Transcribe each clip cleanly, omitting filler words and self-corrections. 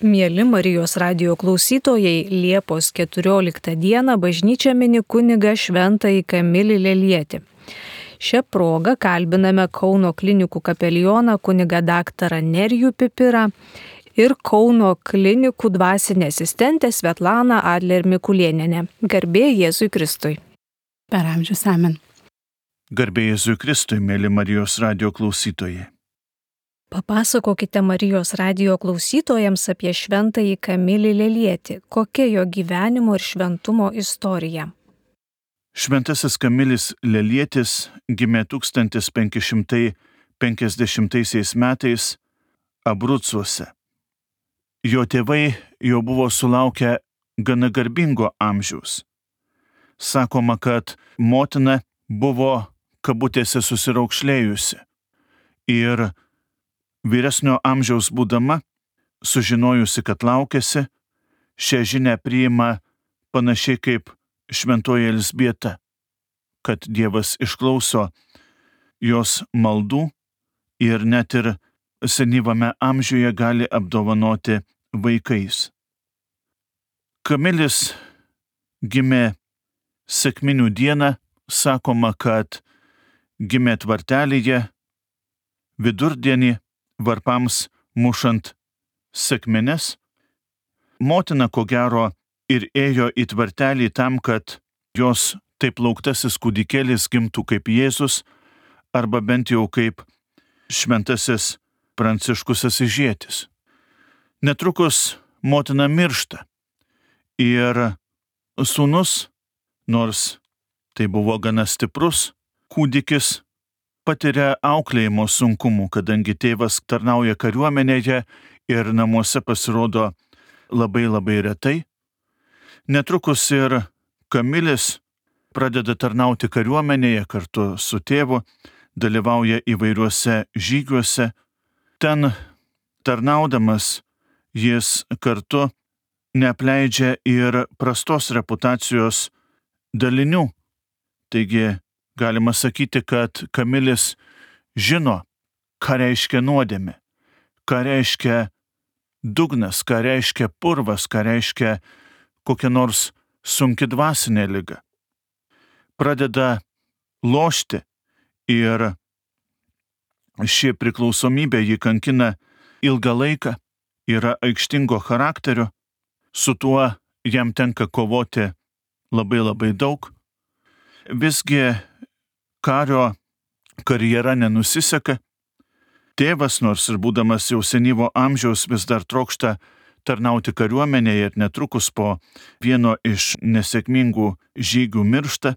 Mieli Marijos radijo klausytojai, Liepos 14 dieną bažnyčia mini kunigą Šventąjį Kamilį Lelietį. Šią progą kalbiname Kauno klinikų kapelioną kunigą daktarą Nerijų Pipirą ir Kauno klinikų dvasinę asistentę Svetlaną Adler Mikulėnienę. Garbė Jėzui Kristui. Per amžius amen. Garbė Jėzui Kristui, mėly Marijos radijo klausytojai. Papasakokite Marijos radijo klausytojams apie Šventąjį Kamilį Lelietį. Kokia jo gyvenimo ir šventumo istorija? Šventasis Kamilis Lelietis gimė 1550 metais Abrucuose. Jo tėvai jau buvo sulaukę gana garbingo amžiaus. Sakoma, kad motina buvo kabutėse susiraukšlėjusi ir vyresnio amžiaus būdama, sužinojusi, kad laukiasi, šią žinią priima panašiai kaip šventoji Elzbieta, kad Dievas išklauso jos maldų ir net ir senyvame amžiuje gali apdovanoti vaikais. Kamilis gimė sekminių dieną, sakoma, kad gimė tvartelyje, vidurdienį, varpams mušant sekmines. Motina, ko gero, ir ėjo į tvartelį tam, kad jos taip lauktasis kūdikėlis gimtų kaip Jėzus, arba bent jau kaip šventasis Pranciškus Asyžietis. Netrukus motina miršta ir sūnus, nors tai buvo gana stiprus kūdikis, patiria auklėjimo sunkumų, kadangi tėvas tarnauja kariuomenėje ir namuose pasirodo labai retai. Netrukus ir Kamilis pradeda tarnauti kariuomenėje kartu su tėvu, dalyvauja įvairiuose žygiuose. Ten tarnaudamas jis kartu neapleidžia ir prastos reputacijos dalinių. Taigi, galima sakyti, kad Kamilis žino, ką reiškia nuodėmė, ką reiškia dugnas, ką reiškia purvas, ką reiškia kokia nors sunki dvasinė liga. Pradeda lošti ir ši priklausomybė jį kankina ilgą laiką, yra aikštingo charakterio, su tuo jam tenka kovoti labai daug. Visgi kario karjera nenusiseka. Tėvas, nors ir būdamas jau senyvo amžiaus, vis dar trokšta tarnauti kariuomenėje ir netrukus po vieno iš nesėkmingų žygių miršta.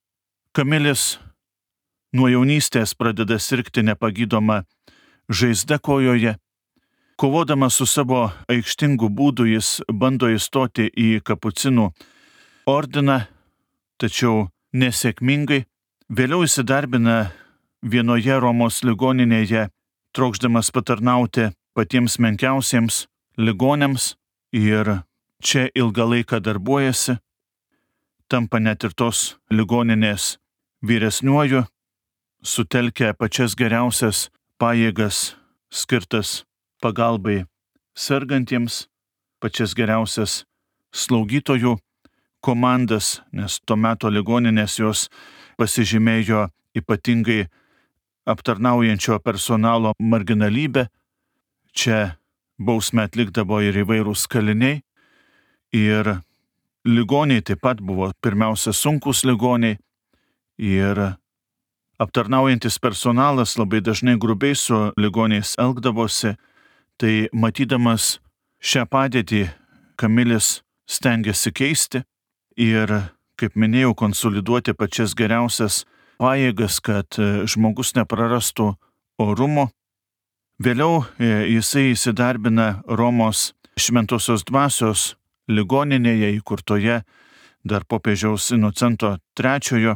Kamilis nuo jaunystės pradeda sirgti nepagydoma žaizda kojoje. Kovodamas su savo aikštingu būdu jis bando įstoti į kapucinų ordiną, tačiau nesėkmingai. Vėliau įsidarbina vienoje Romos ligoninėje, trokšdamas patarnauti patiems menkiausiems ligoniams ir čia ilgą laiką darbuojasi, tampa net ir tos ligoninės vyresniuoju, sutelkia pačias geriausias pajėgas skirtas pagalbai sergantiems, pačias geriausias slaugytojų komandas, nes tuo metu ligoninės jos pasižymėjo ypatingai aptarnaujančio personalo marginalybę. Čia bausmę atlikdavo ir įvairūs kaliniai. Ir ligoniai taip pat buvo pirmiausia sunkus ligoniai. Ir aptarnaujantis personalas labai dažnai grubiai su ligoniais elgdavosi. Tai matydamas šią padėtį, Kamilis stengiasi keisti ir, kaip minėjau, konsoliduoti pačias geriausias pajėgas, kad žmogus neprarastų orumo. Vėliau jisai įsidarbina Romos Šventosios Dvasios ligoninėje, įkurtoje dar popiežiaus Inocento III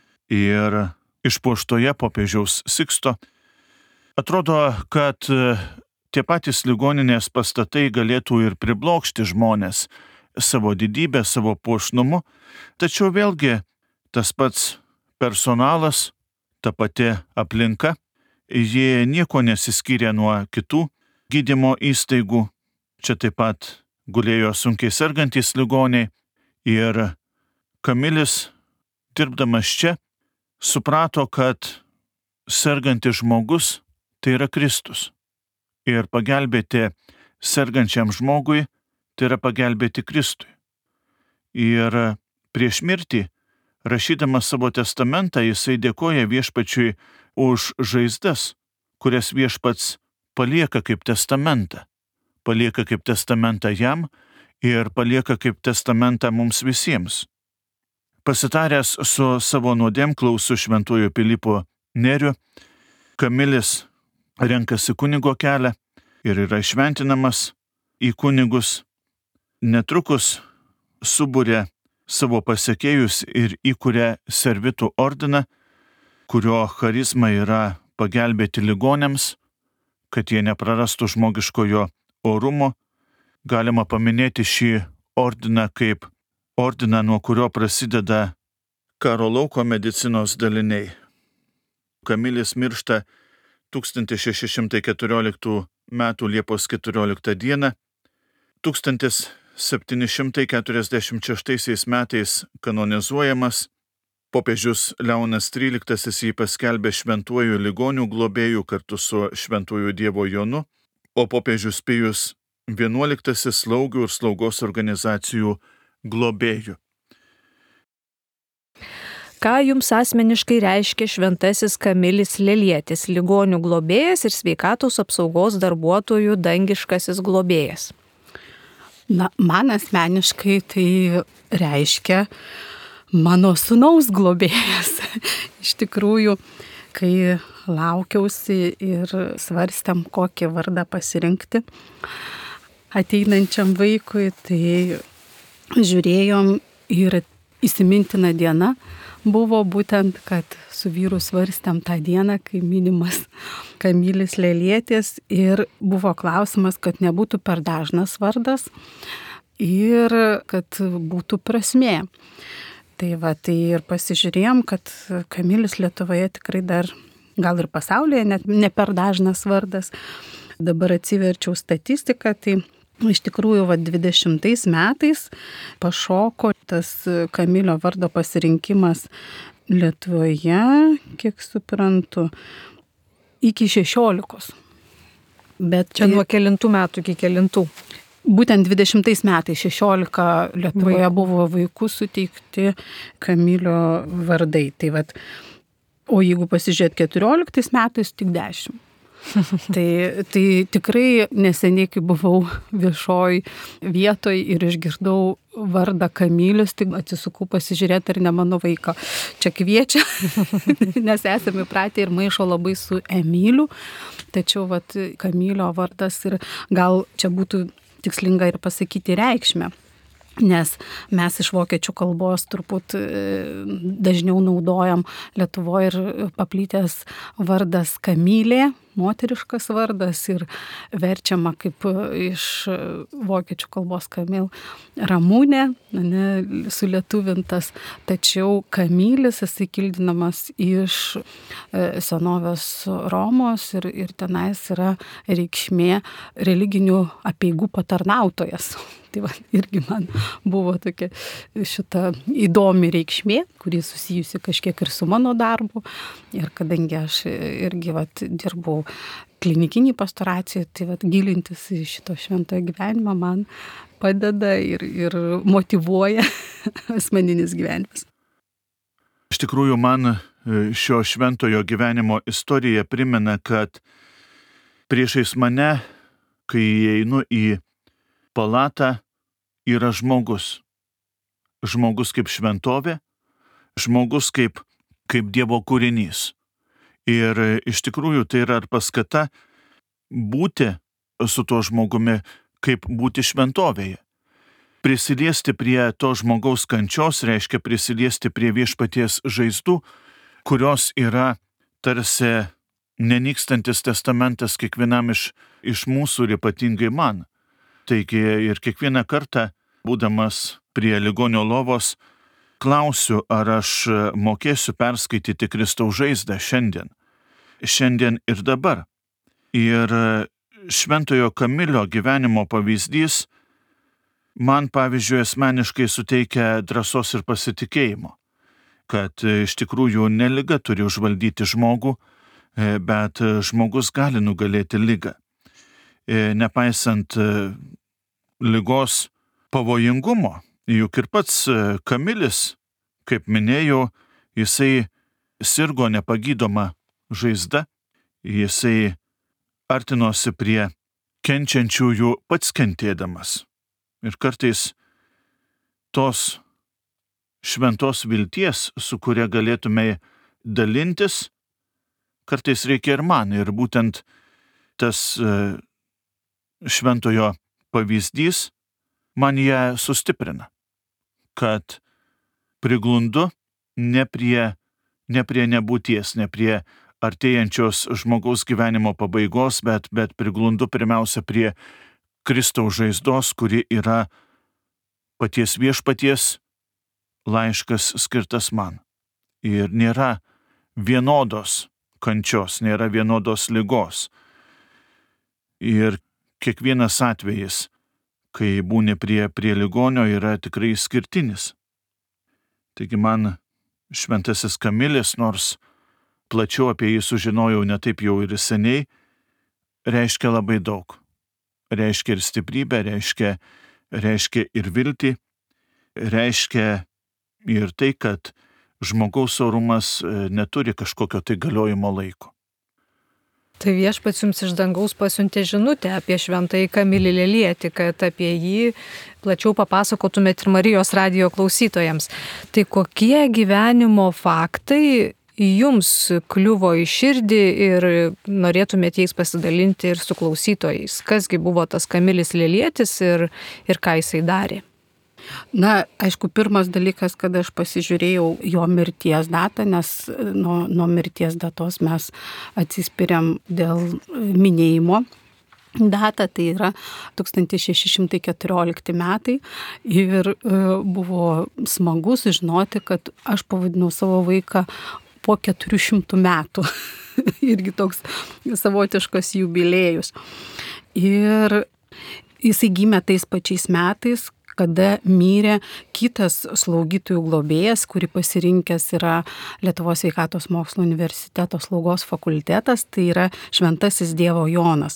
ir išpuoštoje popiežiaus Siksto. Atrodo, kad tie patys ligoninės pastatai galėtų ir priblokšti žmonės savo didybę, savo puošnumu, tačiau vėlgi tas pats personalas, ta pati aplinka, jie nieko nesiskyrė nuo kitų gydymo įstaigų. Čia taip pat gulėjo sunkiai sergantys ligoniai ir Kamilis, dirbdamas čia, suprato, kad sergantis žmogus tai yra Kristus. Ir pagelbėti sergančiam žmogui tai yra pagelbėti Kristui. Ir prieš mirtį, rašydamas savo testamentą, jisai dėkoja viešpačiui už žaizdas, kurias viešpats palieka kaip testamentą. Palieka kaip testamentą jam ir palieka kaip testamentą mums visiems. Pasitaręs su savo nuodėmklausiu šventuoju Pilypu Neriu, Kamilis renkasi kunigo kelią ir yra šventinamas į kunigus. Netrukus suburia savo pasekėjus ir įkuria servitų ordiną, kurio charizma yra pagelbėti ligoniams, kad jie neprarastų žmogiškojo orumo. Galima paminėti šį ordiną kaip ordiną, nuo kurio prasideda karo lauko medicinos daliniai. Kamilis miršta 1614 m. Liepos 14 d. 1746 metais kanonizuojamas. Popiežius Leonas XIII jį paskelbė šventuoju ligonių globėjų kartu su šventuoju Dievo Jonu, o popiežius Pijus XI slaugių ir slaugos organizacijų globėjų. Ką jums asmeniškai reiškia šventasis Kamilis Lelietis, ligonių globėjas ir sveikatos apsaugos darbuotojų dangiškasis globėjas? Man asmeniškai tai reiškia mano sūnaus globėjas. Iš tikrųjų, kai laukiausi ir svarstėm, kokį vardą pasirinkti ateinančiam vaikui, tai žiūrėjom ir įsimintina diena buvo būtent, kad su vyru svarstėm tą dieną, kai minimas Kamilis Lelietis, ir buvo klausimas, kad nebūtų per dažnas vardas ir kad būtų prasmė. Tai ir pasižiūrėjom, kad Kamilis Lietuvoje tikrai dar, gal ir pasaulyje, net ne per dažnas vardas. Dabar atsiverčiau statistiką, tai iš tikrųjų 20 metais pašoko tas Kamilio vardo pasirinkimas Lietuvoje, kiek suprantu, iki 16. Bet čia nuo kelintų metų iki kelintų? Būtent 20 metais 16 Lietuvoje buvo vaikų suteikti Kamilio vardai. O jeigu pasižiūrėt 14 metais, tik 10. Tai tikrai neseniai, kai buvau viešoj vietoj ir išgirdau vardą Kamilis, tai atsisukau pasižiūrėti, ar ne mano vaiką čia kviečia, nes esame įpratę ir maišo labai su Emiliu, tačiau Kamilio vardas ir gal čia būtų tikslinga ir pasakyti reikšmę. Nes mes iš vokiečių kalbos turbūt dažniau naudojam Lietuvoje ir paplitęs vardas Kamilė, moteriškas vardas, ir verčiama kaip iš vokiečių kalbos Kamil Ramūnė, sulietuvintas, tačiau Kamilis jisai kildinamas iš senovės Romos ir tenais yra reikšmė religinių apeigų patarnautojas. Tai irgi man buvo tokia šita įdomi reikšmė, kuri susijusi kažkiek ir su mano darbu. Ir kadangi aš irgi dirbau klinikinį pastoraciją, tai gilintis į šito šventojo gyvenimą man padeda ir motyvuoja asmeninis gyvenimas. Iš tikrųjų, man šio šventojo gyvenimo istorija primena, kad priešais mane, kai einu į palatą, yra žmogus. Žmogus kaip šventovė, žmogus kaip Dievo kūrinys. Ir iš tikrųjų tai yra paskata būti su tuo žmogumi, kaip būti šventovėje. Prisiliesti prie to žmogaus kančios reiškia prisiliesti prie viešpaties žaizdų, kurios yra tarsi nenykstantis testamentas kiekvienam iš mūsų ir ypatingai man. Taigi ir kiekvieną kartą, būdamas prie ligonio lovos, klausiu, ar aš mokėsiu perskaityti Kristaus žaizdą šiandien ir dabar. Ir Šventojo Kamilio gyvenimo pavyzdys man, pavyzdžiui, asmeniškai suteikia drąsos ir pasitikėjimo, kad iš tikrųjų ne liga turi užvaldyti žmogų, bet žmogus gali nugalėti ligą. Nepaisant ligos pavojingumo, juk ir pats Kamilis, kaip minėjau, jisai sirgo nepagydoma žaizda, jisai artinosi prie kenčiančiųjų pats kentėdamas. Ir kartais tos šventos vilties, su kuria galėtume dalintis, kartais reikia ir man. Ir būtent tas šventojo pavyzdys man ją sustiprina, kad priglundu ne prie nebūties, ne prie artėjančios žmogaus gyvenimo pabaigos, bet priglundu pirmiausia prie Kristaus žaizdos, kuri yra paties viešpaties laiškas skirtas man. Ir nėra vienodos kančios, nėra vienodos ligos. Ir kiekvienas atvejis, kai būni prie ligonio, yra tikrai skirtinis. Taigi man šventasis Kamilis, nors plačiau apie jį sužinojau ne taip jau ir seniai, reiškia labai daug. Reiškia ir stiprybę, reiškia ir viltį, reiškia ir tai, kad žmogaus orumas neturi kažkokio tai galiojimo laiko. Tai Viešpats jums iš dangaus pasiuntė žinutę apie šventąjį Kamilį Lelietį, kad apie jį plačiau papasakotumėt ir Marijos radijo klausytojams. Tai kokie gyvenimo faktai jums kliuvo į širdį ir norėtumėte jais pasidalinti ir su klausytojais? Kasgi buvo tas Kamilis Lelietis ir ką jisai darė? Na, aišku, pirmas dalykas, kad aš pasižiūrėjau jo mirties datą, nes nuo mirties datos mes atsispiriam dėl minėjimo datą, tai yra 1614 metai ir buvo smagu sužinoti, kad aš pavadinau savo vaiką po 400 metų. Irgi toks savotiškas jubiliejus. Ir jisai gimė tais pačiais metais, kada mirė kitas slaugytojų globėjas, kurį pasirinkęs yra Lietuvos sveikatos mokslo universiteto slaugos fakultetas, tai yra Šventasis Dievo Jonas.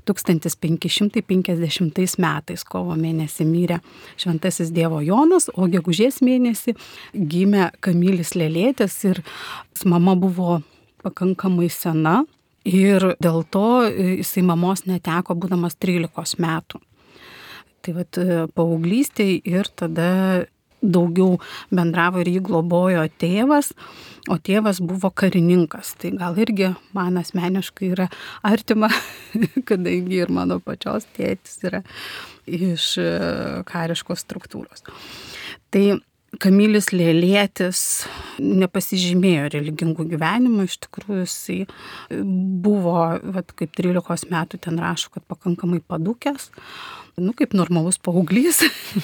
1550 metais kovo mėnesį mirė Šventasis Dievo Jonas, o gegužės mėnesį gimė Kamilis Lelietis ir mama buvo pakankamai sena ir dėl to jisai mamos neteko būdamas 13 metų. Tai vat paauglystėj ir tada daugiau bendravo ir jį globojo tėvas, o tėvas buvo karininkas. Tai gal irgi man asmeniškai yra artima, kadangi ir mano pačios tėtis yra iš kariškos struktūros. Tai Kamilis Lelietis nepasižymėjo religingų gyvenimų, iš tikrųjų jisai buvo, kaip 13 metų ten rašo, kad pakankamai padūkęs, kaip normalus paauglys.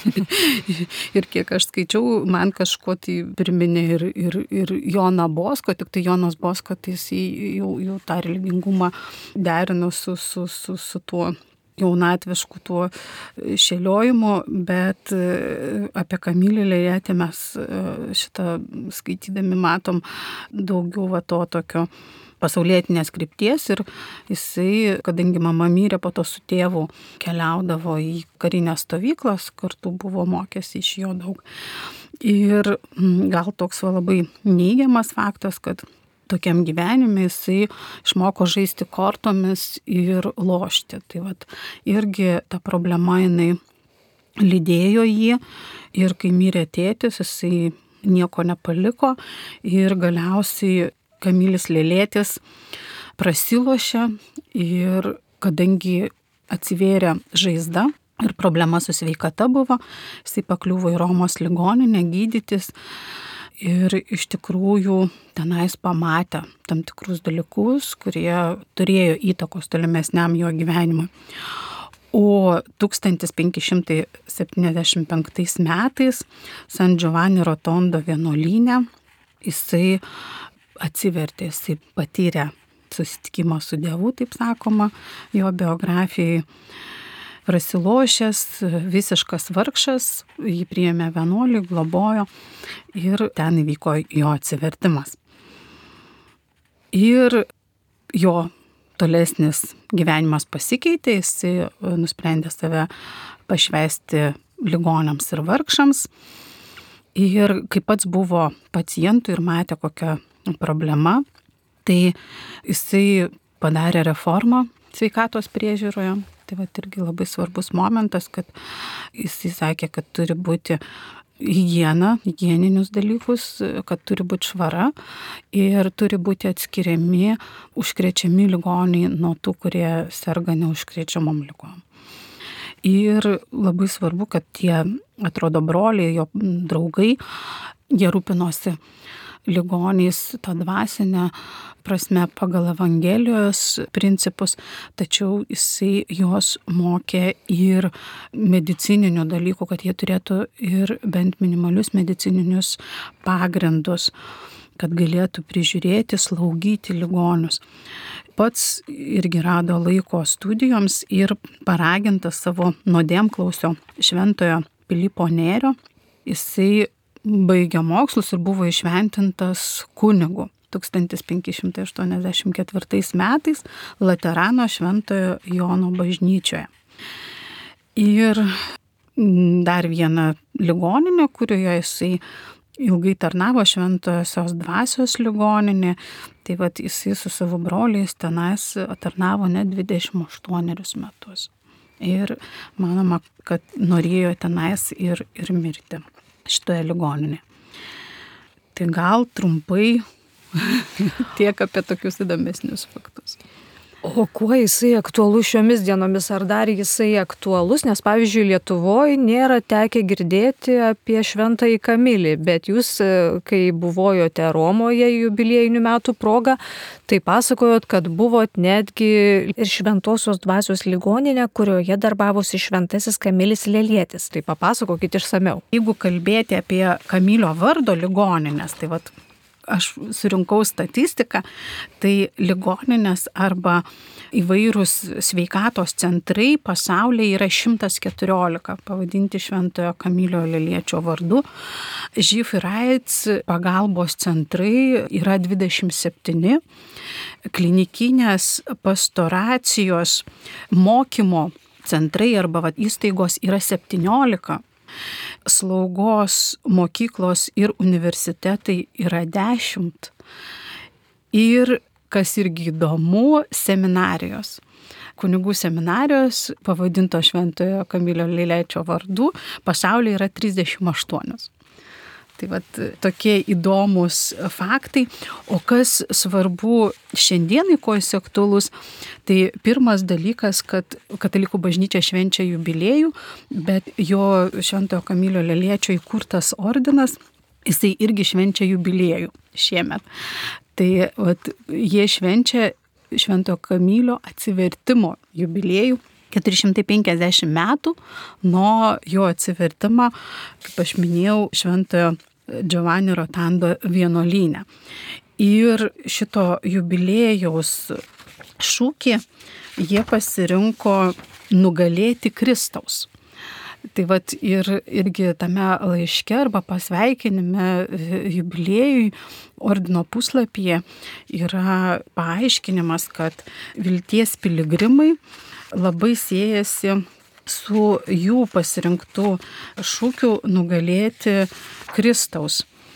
Ir kiek aš skaičiau, man kažko tai priminė ir Joną Bosko, tik tai Jonas Bosko, tai jisai jau tą religingumą derino su tuo jaunatvišku tuo šėliojimu, bet apie Kamilį Lelietį mes šitą skaitydami matom daugiau to tokio pasaulietinės krypties ir jisai, kadangi mama mirė, po to su tėvu keliaudavo į karinės stovyklas, kartu buvo mokęs iš jo daug. Ir gal toks labai neigiamas faktas, kad tokiam gyvenime jisai išmoko žaisti kortomis ir lošti. Tai irgi ta problema jinai lydėjo jį ir kai mirė tėtis, jisai nieko nepaliko ir galiausiai Kamilis Lelietis prasilošė ir kadangi atsivėrė žaizda ir problema su sveikata buvo, jisai pakliuvo į Romos ligoninę gydytis. Ir iš tikrųjų tenais pamatė tam tikrus dalykus, kurie turėjo įtakos tolimesniam jo gyvenimui. O 1575 metais San Giovanni Rotondo vienuolyne jisai atsivertė, jisai patyrė susitikimą su Dievu, taip sakoma, jo biografijai. Prasilošęs, visiškas vargšas, jį priėmė vienuoliai, globojo ir ten įvyko jo atsivertimas. Ir jo tolesnis gyvenimas pasikeitė, jis nusprendė save pašvęsti ligoniams ir vargšams. Ir kai pats buvo pacientų ir matė kokią problema, tai jisai padarė reformą sveikatos priežiūroje. Tai va irgi labai svarbus momentas, kad jisai sakė, kad turi būti higiena, higieninius dalykus, kad turi būti švara ir turi būti atskiriami užkrečiami ligoniai nuo tų, kurie serga neužkrečiamom ligom. Ir labai svarbu, kad tie, atrodo, broliai, jo draugai, jie rūpinosi ligoniais tą dvasinę prasme pagal Evangelijos principus, tačiau jisai juos mokė ir medicininių dalykų, kad jie turėtų ir bent minimalius medicininius pagrindus, kad galėtų prižiūrėti, slaugyti ligonius. Pats irgi rado laiko studijoms ir paragintas savo nuodėmklausio šventojo Pilypo Nėrio, jisai baigė mokslus ir buvo įšventintas kunigu 1584 metais Laterano Šventojo Jono bažnyčioje. Ir dar viena ligoninė, kurioje jisai ilgai tarnavo, Šventosios dvasios ligoninė, tai vat jisai su savo broliais tenais tarnavo net 28 metus. Ir manoma, kad norėjo tenais ir mirti šitoje ligoninėje. Tai gal trumpai tiek apie tokius įdomesnius faktus. O kuo jisai aktualus šiomis dienomis, ar dar jisai aktualus, nes pavyzdžiui Lietuvoje nėra tekę girdėti apie Šventąjį Kamilį, bet jūs, kai buvojote Romoje jubiliejinių metų proga, tai pasakojot, kad buvot netgi ir Šventosios dvasios ligoninė, kurioje darbavosi Šventasis Kamilis Lelietis. Tai papasakokit išsameu. Jeigu kalbėti apie Kamilio vardo ligoninės, tai vat aš surinkau statistiką, tai ligoninės arba įvairūs sveikatos centrai pasaulyje yra 114, pavadinti Šventojo Kamilio Leliečio vardu. živ ir AIDS pagalbos centrai yra 27, klinikinės pastoracijos mokymo centrai arba įstaigos yra 17. Slaugos mokyklos ir universitetai yra 10. Ir, kas irgi įdomu, seminarijos. Kunigų seminarijos, pavadinto Šventojo Kamilio Leliečio vardu, pasaulyje yra 38. Tai vat tokie įdomus faktai. O kas svarbu šiandienai, ko jis aktualus, tai pirmas dalykas, kad Katalikų bažnyčia švenčia jubiliejų, bet jo Šventojo Kamilio Leliečio įkurtas ordinas, jisai irgi švenčia jubiliejų šiemet. Tai vat, jie švenčia Šventojo Kamilio atsivertimo jubiliejų. 450 metų nuo jo atsivertimo, kaip aš minėjau, Šventojo Giovanni Rotando vienuolyne. Ir šito jubiliejaus šūkį jie pasirinko nugalėti Kristaus. Tai vat irgi tame laiške arba pasveikinime jubiliejui ordino puslapyje yra paaiškinimas, kad vilties piligrimai labai siejasi su jų pasirinktų šūkiu nugalėti Kristaus.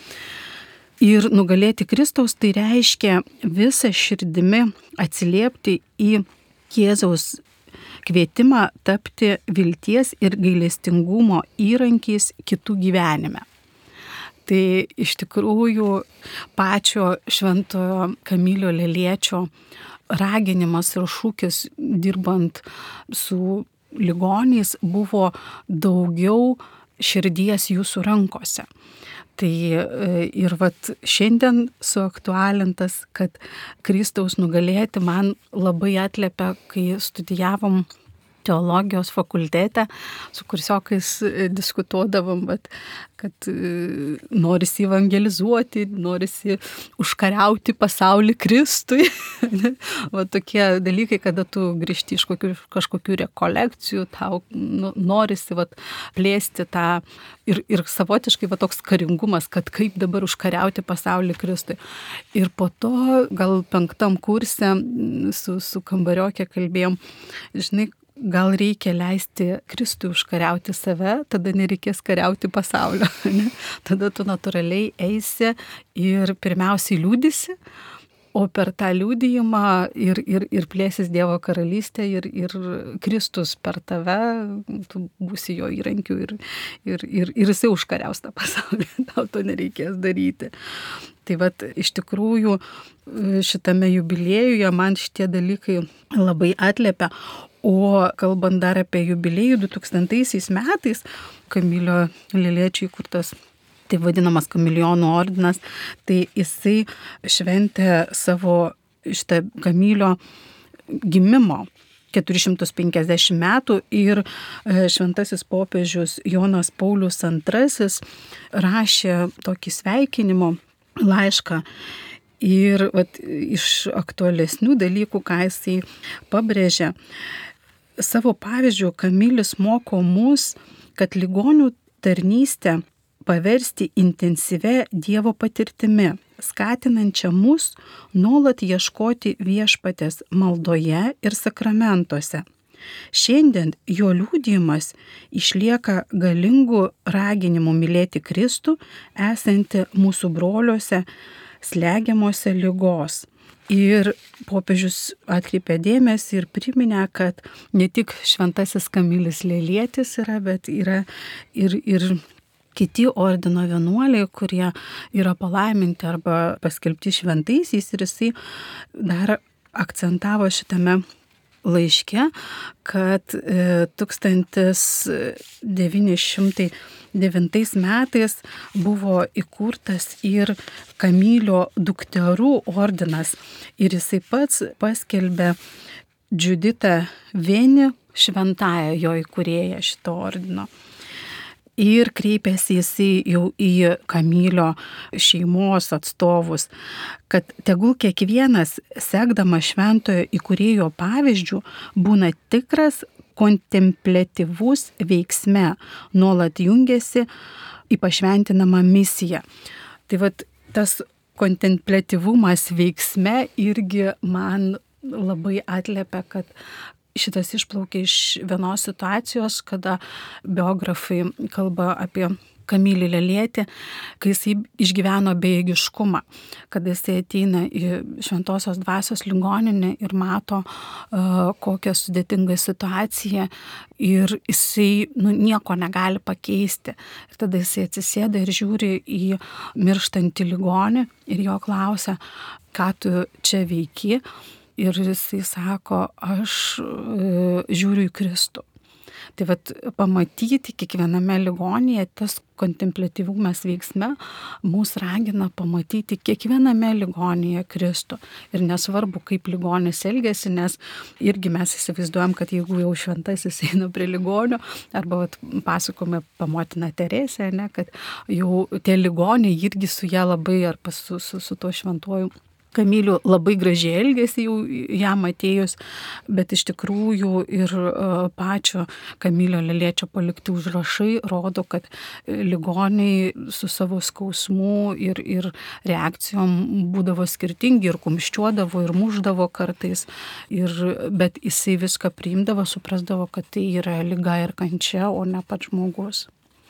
Ir nugalėti Kristaus tai reiškia visą širdimi atsiliepti į Jėzaus kvietimą tapti vilties ir gailestingumo įrankiais kitų gyvenime. Tai iš tikrųjų pačio Šventojo Kamilio Leliečio raginimas ir šūkis dirbant su ligoniais buvo daugiau širdies jūsų rankose. Tai ir vat šiandien suaktualintas, kad Kristaus nugalėti man labai atliepia, kai studijavom teologijos fakultete, su kursiokais diskutuodavom, bet kad norisi evangelizuoti, norisi užkariauti pasaulį Kristui. Va tokie dalykai, kada tu grįžti iš kažkokių rekolekcijų, tau norisi plėsti tą ir savotiškai toks karingumas, kad kaip dabar užkariauti pasaulį Kristui. Ir po to gal 5 kurse su kambariokė kalbėjom, žinai, gal reikia leisti Kristui užkariauti save, tada nereikės kariauti pasaulio. Ne? Tada tu natūraliai eisi ir pirmiausiai liūdisi, o per tą liūdėjimą ir plėsis Dievo karalystė ir Kristus per tave, tu būsi jo įrankiu ir jisai užkariaus tą pasaulį, tau to nereikės daryti. Tai iš tikrųjų šitame jubiliejuje man šitie dalykai labai atliepia. O kalbant dar apie jubiliejų 2000 metais, Kamilio Leliečio įkurtas taip vadinamas Kamilijonų ordinas, tai jisai šventė savo šitą Kamilio gimimo 450 metų ir šventasis popiežius Jonas Paulius II rašė tokį sveikinimo laišką. Ir iš aktualesnių dalykų, ką jisai pabrėžė, savo pavyzdžių Kamilis moko mus, kad ligonių tarnystę paversti intensyvia Dievo patirtimi, skatinančia mus nuolat ieškoti viešpatės maldoje ir sakramentuose. Šiandien jo liudijimas išlieka galingų raginimų mylėti Kristų, esantį mūsų broliuose, slegiamuose ligos. Ir popiežius atkreipė dėmesį ir priminė, kad ne tik šventasis Kamilis Lelietis yra, bet yra ir kiti ordino vienuoliai, kurie yra palaiminti arba paskelbti šventaisiais, ir jisai dar akcentavo šitame laiške, kad 1909 metais buvo įkurtas ir Kamilio dukterų ordinas ir jisai pats paskelbė Juditą Veni šventąją, jo įkūrėją šito ordino. Ir kreipėsi jisai jau į Kamilio šeimos atstovus, kad tegul kiekvienas, sekdamas šventojo įkūrėjo pavyzdžių, būna tikras kontempliatyvus veiksme, nuolat jungiasi į pašventinamą misiją. Tai tas kontempliatyvumas veiksme irgi man labai atliepia, kad šitas išplaukia iš vienos situacijos, kada biografai kalba apie Kamilį Lelietį, kai jisai išgyveno bejėgiškumą, kada jisai ateina į Šventosios Dvasios ligoninę ir mato, kokią sudėtingą situaciją ir jisai nieko negali pakeisti. Ir tada jisai atsisėda ir žiūri į mirštantį ligonį ir jo klausia, ką tu čia veiki. Ir jisai sako, aš žiūriu į Kristų. Tai pamatyti kiekviename ligoninėje, tas kontempliatyvumas veiksme mūsų ragina pamatyti kiekviename ligoninėje Kristų. Ir nesvarbu, kaip ligonis elgesi, nes irgi mes įsivaizduojam, kad jeigu jau šventasis eina prie ligonio, arba pasakome pamotiną Teresę, ne, kad jau tie ligoniai irgi su ją labai, arba su tuo šventuoju Kamiliu labai gražiai elgėsi jau jam atėjus, bet iš tikrųjų ir pačio Kamilio Leliečio palikti užrašai rodo, kad ligoniai su savo skausmu ir reakcijom būdavo skirtingi ir kumščiuodavo ir muždavo kartais, bet jisai viską priimdavo, suprasdavo, kad tai yra liga ir kančia, o ne pats žmogus.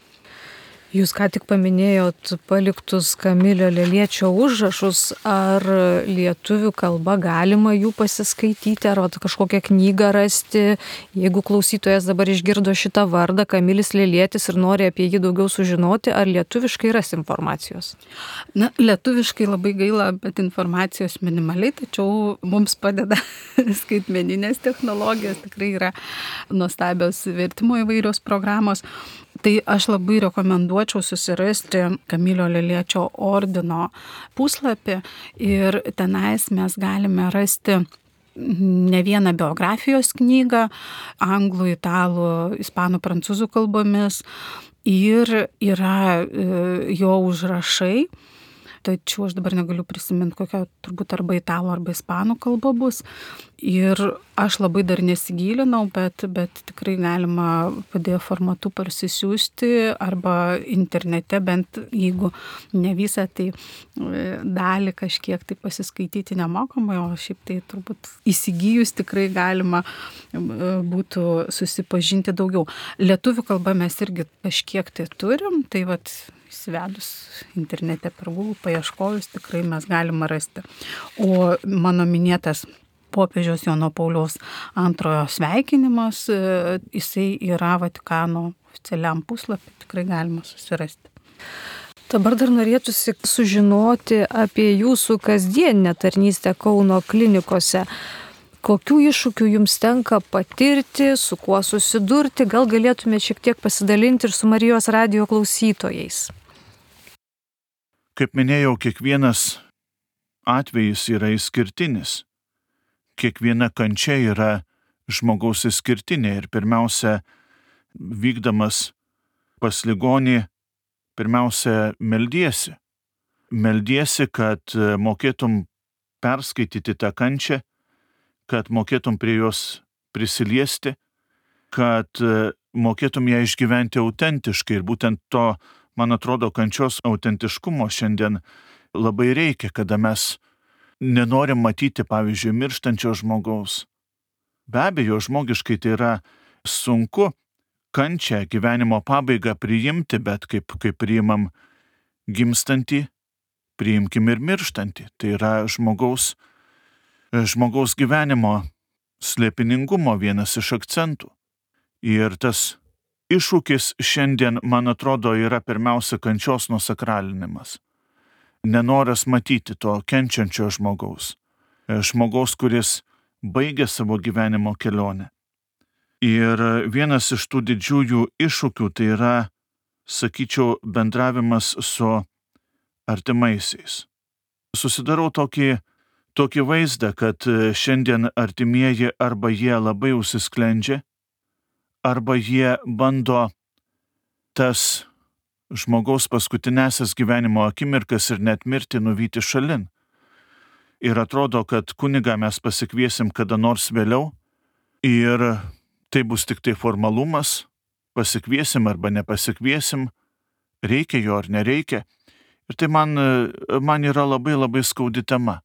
Jūs ką tik paminėjot paliktus Kamilio Leliečio užrašus, ar lietuvių kalba galima jų pasiskaityti, ar kažkokią knygą rasti, jeigu klausytojas dabar išgirdo šitą vardą Kamilis Lelietis ir nori apie jį daugiau sužinoti, ar lietuviškai ras informacijos? Na, lietuviškai labai gaila, bet informacijos minimaliai, tačiau mums padeda skaitmeninės technologijos, tikrai yra nuostabios vertimo įvairios programos. Tai aš labai rekomenduočiau susirasti Kamilio Leliečio ordino puslapį ir tenais mes galime rasti ne vieną biografijos knygą, anglų, italų, ispanų, prancūzų kalbomis ir yra jo užrašai. Tačiau aš dabar negaliu prisiminti, kokia turbūt arba italų, arba ispanų kalba bus. Ir aš labai dar nesigilinau, bet tikrai galima PDF formatu parsisiųsti arba internete, bent jeigu ne visą, tai dalį kažkiek tai pasiskaityti nemokamai, o šiaip tai turbūt įsigijus tikrai galima būtų susipažinti daugiau. Lietuvių kalba mes irgi kažkiek tai turim, tai vat įsivedus internete per Google paieškojus tikrai mes galime rasti. O mano minėtas popiežiaus Jono Pauliaus II sveikinimas, jisai yra Vatikano oficialiam puslapį, tikrai galima susirasti. Dabar dar norėtųsi sužinoti apie jūsų kasdieninę tarnystę Kauno klinikose. Kokių iššūkių jums tenka patirti, su kuo susidurti, gal galėtumėte šiek tiek pasidalinti ir su Marijos radijo klausytojais? Kaip minėjau, kiekvienas atvejis yra išskirtinis. Kiekviena kančia yra žmogaus išskirtinė ir pirmiausia, vykdamas pas ligonį, pirmiausia, meldiesi. Meldiesi, kad mokėtum perskaityti tą kančią, kad mokėtum prie jos prisiliesti, kad mokėtum ją išgyventi autentiškai. Ir būtent to, man atrodo, kančios autentiškumo šiandien labai reikia, kada mes nenorim matyti, pavyzdžiui, mirštančio žmogaus. Be abejo, žmogiškai tai yra sunku kančią, gyvenimo pabaigą priimti, bet kaip priimam gimstantį, priimkim ir mirštantį. Tai yra žmogaus gyvenimo slėpiningumo vienas iš akcentų. Ir tas iššūkis šiandien, man atrodo, yra pirmiausia kančios nusakralinimas. Nenoras matyti to kenčiančio žmogaus. Žmogaus, kuris baigė savo gyvenimo kelionę. Ir vienas iš tų didžiųjų iššūkių tai yra, sakyčiau, bendravimas su artimaisiais. Susidarau tokį vaizdą, kad šiandien artimieji arba jie labai užsisklendžia, arba jie bando tas žmogaus paskutinėsias gyvenimo akimirkas ir net mirtį nuvyti šalin. Ir atrodo, kad kunigą mes pasikviesim kada nors vėliau ir tai bus tik tai formalumas, pasikviesim arba nepasikviesim, reikia jo ar nereikia. Ir tai man yra labai labai skaudi tema,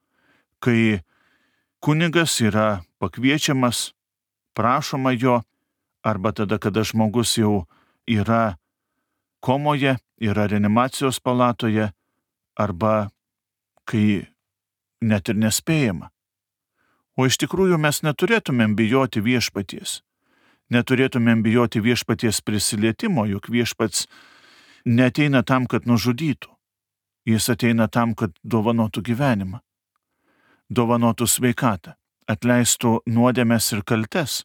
kai kunigas yra pakviečiamas, prašoma jo, arba tada, kada žmogus jau yra komoje, yra reanimacijos palatoje, arba kai net ir nespėjama. O iš tikrųjų mes neturėtumėm bijoti viešpaties. Neturėtumėm bijoti viešpaties prisilietimo, juk viešpats neateina tam, kad nužudytų. Jis ateina tam, kad dovanotų gyvenimą, dovanotų sveikatą, atleistų nuodėmes ir kaltes.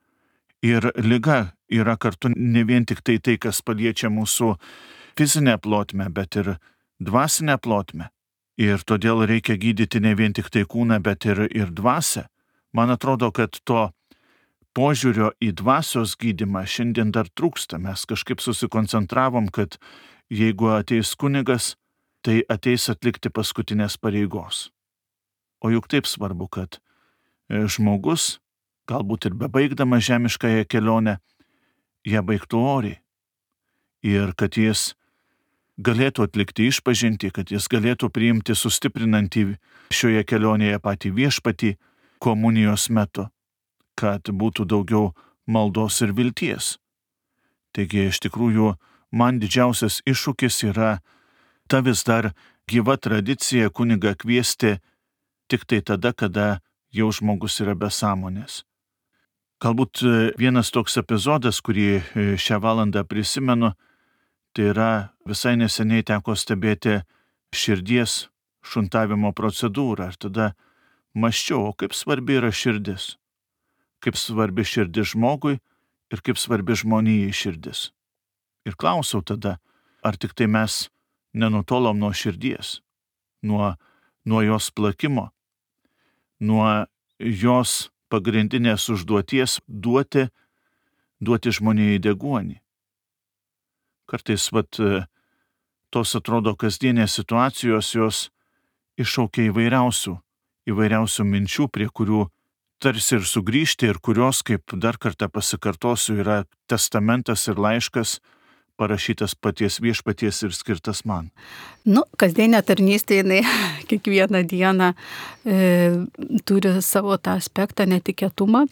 Ir liga yra kartu ne vien tik tai, kas paliečia mūsų fizinę plotmę, bet ir dvasinę plotmę. Ir todėl reikia gydyti ne vien tik tai kūną, bet ir dvasią. Man atrodo, kad to požiūrio į dvasios gydymą šiandien dar trūksta. Mes kažkaip susikoncentravom, kad jeigu ateis kunigas, tai ateis atlikti paskutinės pareigos. O juk taip svarbu, kad žmogus, galbūt ir bebaigdamas žemiškąją kelionę, ją baigtų oriai. Ir kad jis galėtų atlikti išpažintį, kad jis galėtų priimti sustiprinantį šioje kelionėje patį viešpatį komunijos metu, kad būtų daugiau maldos ir vilties. Taigi iš tikrųjų man didžiausias iššūkis yra ta vis dar gyva tradicija kunigą kviesti tik tai tada, kada jau žmogus yra be sąmonės. Galbūt vienas toks epizodas, kurį šią valandą prisimenu, tai yra visai neseniai teko stebėti širdies šuntavimo procedūrą. Ir tada mąsčiau, o kaip svarbi yra širdis. Kaip svarbi širdis žmogui ir kaip svarbi žmonijai širdis. Ir klausiau tada, ar tik tai mes nenutolom nuo širdies, nuo jos plakimo, nuo jos pagrindinės užduoties duoti žmonijai deguonį. Kartais tos atrodo kasdienės situacijos, jos iššaukia įvairiausių minčių, prie kurių tarsi ir sugrįžti ir kurios, kaip dar kartą pasikartosiu, yra testamentas ir laiškas parašytas paties viešpaties ir skirtas man. Kasdienė tarnystė, jinai kiekvieną dieną turi savo tą aspektą netikėtumą,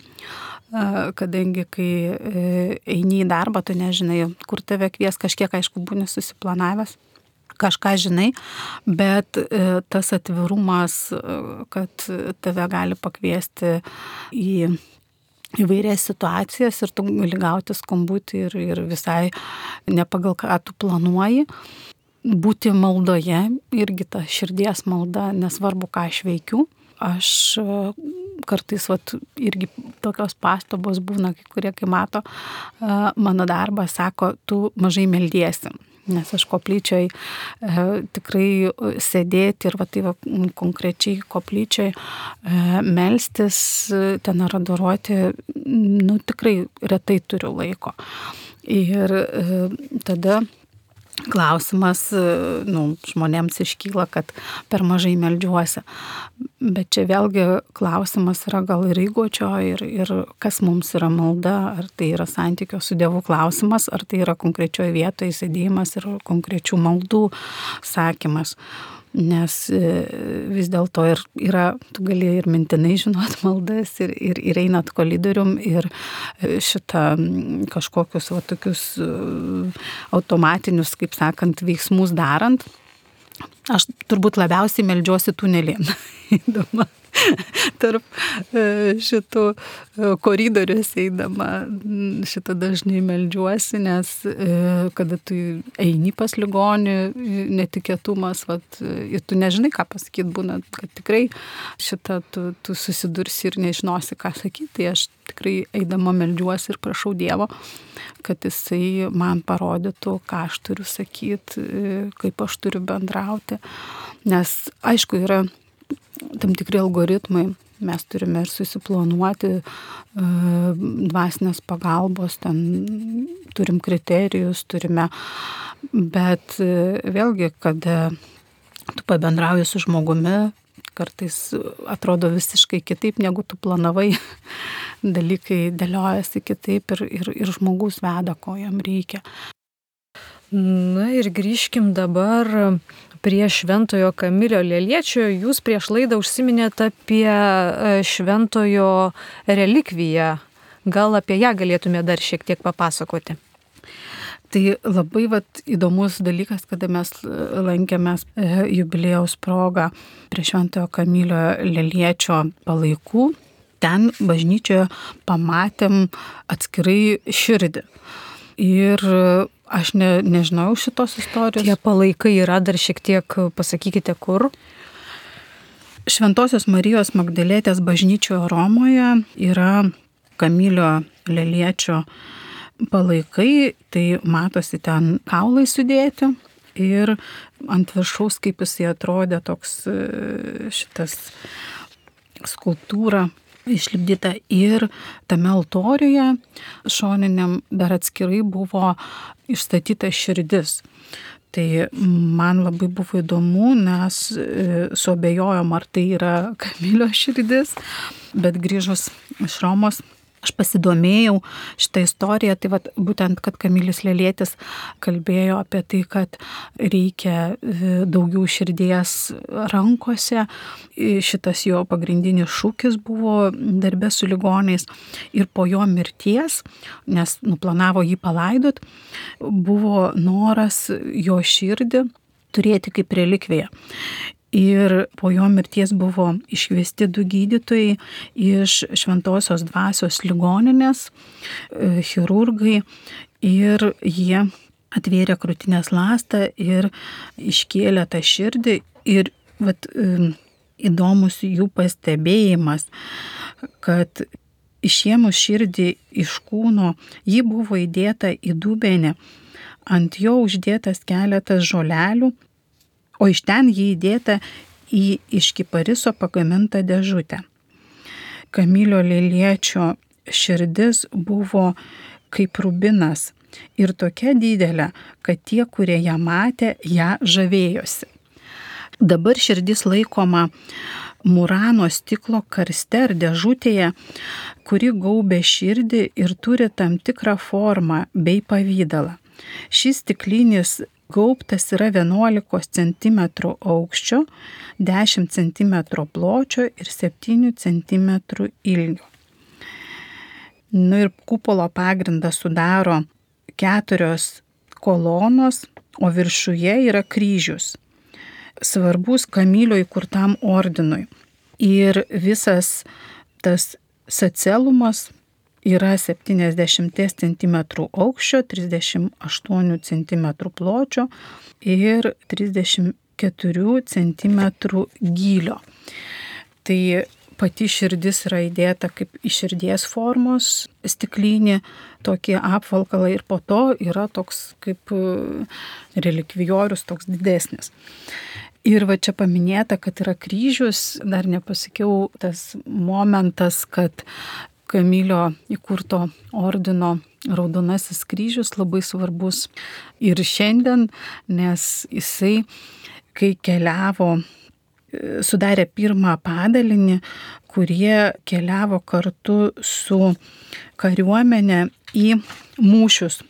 kadangi kai eini į darbą, tu nežinai, kur tave kvies, kažkiek, aišku, būni susiplanavęs, kažką žinai, bet tas atvirumas, kad tave gali pakviesti į įvairias situacijas ir tu gali gauti skambutį ir visai ne pagal ką tu planuoji. Būti maldoje, irgi ta širdies malda, nesvarbu ką aš veikiu. Aš kartais irgi tokios pastabos būna, kai kurie, kai mato mano darbą, sako, tu mažai meldiesi. Nes aš koplyčioj tikrai sėdėti ir konkrečiai koplyčioj melstis, ten ar adoruoti, tikrai retai turiu laiko. Ir tada klausimas žmonėms iškyla, kad per mažai meldžiuosi. Bet čia vėlgi klausimas yra gal ir įgūdžio, ir kas mums yra malda, ar tai yra santykio su Dievu klausimas, ar tai yra konkrečioje vietoje sėdėjimas ir konkrečių maldų sakymas. Nes vis dėlto ir yra, tu gali ir mintinai žinot maldas ir einat kolidorium ir šitą kažkokius tokius automatinius, kaip sakant, veiksmus darant. Aš turbūt labiausiai meldžiuosi tunelėn. Eidama tarp šitų koridoriuose eidama, šitą dažnai meldžiuosi, nes kada tu eini pas ligonį, netikėtumas, ir tu nežinai, ką pasakyti, būna, kad tikrai šitą tu susidursi ir nežinosi, ką sakyti. Tai aš tikrai eidama meldžiuosi ir prašau Dievo, kad jisai man parodytų, ką aš turiu sakyti, kaip aš turiu bendrauti. Nes, aišku, yra tam tikri algoritmai, mes turime ir susiplanuoti dvasinės pagalbos, ten turim kriterijus, bet vėlgi, kada tu pabendrauji su žmogumi, kartais atrodo visiškai kitaip, negu tu planavai, dalykai dėliojasi kitaip ir žmogus veda, ko jam reikia. Ir grįžkim dabar prie Šventojo Kamilio Leliečio. Jūs prieš laidą užsiminėte apie šventojo relikviją. Gal apie ją galėtume dar šiek tiek papasakoti? Tai labai įdomus dalykas, kada mes lankėmės jubiliejaus progą prie Šventojo Kamilio Leliečio palaikų. Ten bažnyčioje pamatėm atskirai širdį. Ir aš nežinau šitos istorijos. Tie palaikai yra, dar šiek tiek pasakykite, kur? Šventosios Marijos Magdalietės bažnyčioje Romoje yra Kamilio Leliečio palaikai, tai matosi ten kaulai sudėti ir ant viršaus, kaip jisai atrodė, toks šitas skulptūra išlipdyta, ir tame altoriuje šoniniam dar atskirai buvo išstatyta širdis. Tai man labai buvo įdomu, nes suabejojom, ar tai yra Kamilio širdis, bet grįžus iš Romos aš pasidomėjau šitą istoriją, tai būtent, kad Kamilis Lelietis kalbėjo apie tai, kad reikia daugiau širdies rankose. Šitas jo pagrindinis šūkis buvo darbe su ligoniais, ir po jo mirties, nes planavo jį palaidot, buvo noras jo širdį turėti kaip relikviją. Ir po jo mirties buvo iškviesti 2 gydytojai iš Šventosios Dvasios ligoninės, chirurgai, ir jie atvėrė krūtinės ląstą ir iškėlė tą širdį. Ir įdomus jų pastebėjimas, kad išėmus širdį iš kūno, ji buvo įdėta į dubenį, ant jo uždėtas keletas žolelių, o iš ten jį įdėta į iš kipariso pagamintą dėžutę. Kamilio Leliečio širdis buvo kaip rubinas ir tokia didelė, kad tie, kurie ją matė, ją žavėjosi. Dabar širdis laikoma Murano stiklo karste ar dėžutėje, kuri gaubia širdį ir turi tam tikrą formą bei pavydalą. Šis stiklinis gaubtas yra 11 cm aukščio, 10 cm pločio ir 7 cm ilgio. Ir kupolo pagrindą sudaro 4 kolonos, o viršuje yra kryžius, svarbus Kamilio įkurtam ordinui. Ir visas tas sacelumas yra 70 cm aukščio, 38 cm pločio ir 34 cm gylio. Tai pati širdis yra įdėta kaip į širdies formos stiklinį tokį apvalkalą ir po to yra toks kaip relikvijorius, toks didesnis. Ir va čia paminėta, kad yra kryžius, dar nepasakiau tas momentas, kad Kamilio įkurto ordino Raudonasis kryžius labai svarbus ir šiandien, nes jisai, kai keliavo, sudarė pirmą padalinį, kurie keliavo kartu su kariuomenė į mūšius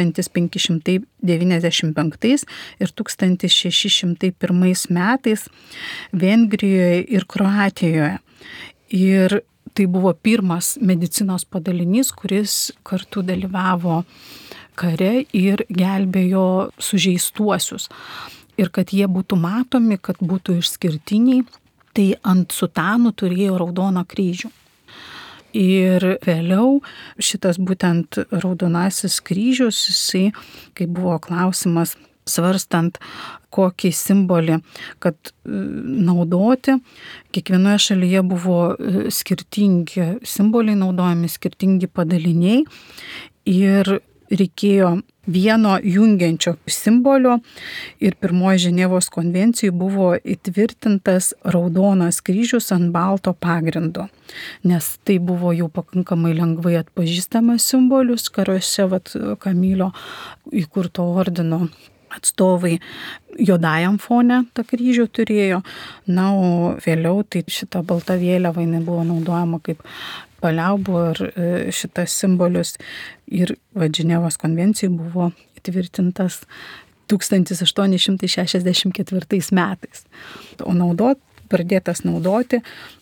1595 ir 1601 metais Vengrijoje ir Kroatijoje. Ir tai buvo pirmas medicinos padalinys, kuris kartu dalyvavo kare ir gelbėjo sužeistuosius. Ir kad jie būtų matomi, kad būtų išskirtiniai, tai ant sutanų turėjo raudoną kryžių. Ir vėliau šitas būtent Raudonasis kryžius, jisai, kai buvo klausimas svarstant, kokį simbolį, kad naudoti, kiekvienoje šalyje buvo skirtingi simboliai naudojami, skirtingi padaliniai ir reikėjo vieno jungiančio simbolio ir pirmoji Ženevos konvencijai buvo įtvirtintas Raudonas kryžius ant balto pagrindo, nes tai buvo jau pakankamai lengvai atpažįstamas simbolius, karuose Kamilio įkurto ordino atstovai juodajam fone tą kryžių turėjo, o vėliau tai šita balta vėliava buvo naudojama kaip paliaubų ir šitas simbolius ir Ženevos konvencijai buvo įtvirtintas 1864 metais. O pradėtas naudoti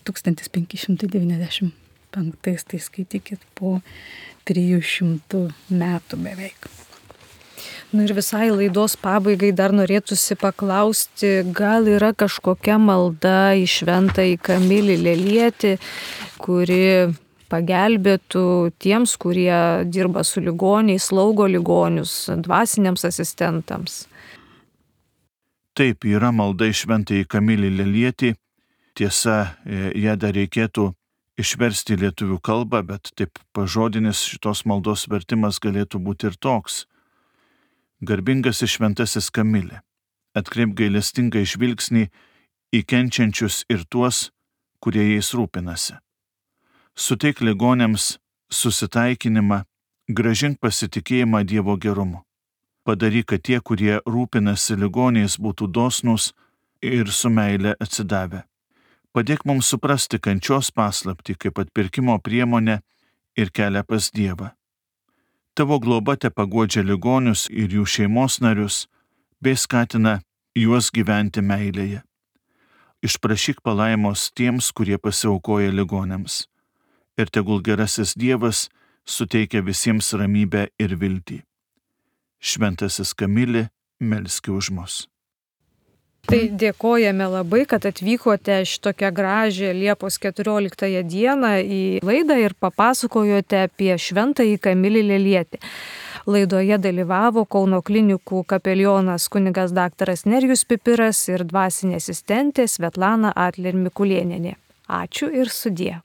1595, tai skaitykit po 300 metų beveik. Ir visai laidos pabaigai dar norėtųsi paklausti, gal yra kažkokia malda į šventąjį Kamilį Lelietį, kuri pagelbėtų tiems, kurie dirba su ligoniais, slaugo ligonius, dvasiniams asistentams. Taip, yra malda į šventąjį Kamilį Lelietį. Tiesa, ją dar reikėtų išversti į lietuvių kalbą, bet taip pažodinis šitos maldos vertimas galėtų būti ir toks. Garbingasis šventasis Kamilė, atkreipk gailestingą žvilgsnį į kenčiančius ir tuos, kurie jais rūpinasi. Suteik ligonėms susitaikinimą, grąžink pasitikėjimą Dievo gerumu. Padaryk, kad tie, kurie rūpinasi ligoniais, būtų dosnūs ir su meile atsidavę. Padėk mums suprasti kančios paslaptį kaip atpirkimo priemonę ir kelią pas Dievą. Tavo globa tepaguodžia ligonius ir jų šeimos narius, bei skatina juos gyventi meilėje. Išprašyk palaimos tiems, kurie pasiaukoja ligonėms. Ir tegul gerasis Dievas suteikia visiems ramybę ir viltį. Šventasis Kamilė, melski už mus. Tai dėkojame labai, kad atvykote šitokią gražią Liepos 14 dieną į laidą ir papasakojote apie šventąjį Kamilį Lelietį. Laidoje dalyvavo Kauno klinikų kapelionas kunigas daktaras Nerijus Pipiras ir dvasinė asistentė Svetlana Adler Mikulėnienė. Ačiū ir sudie.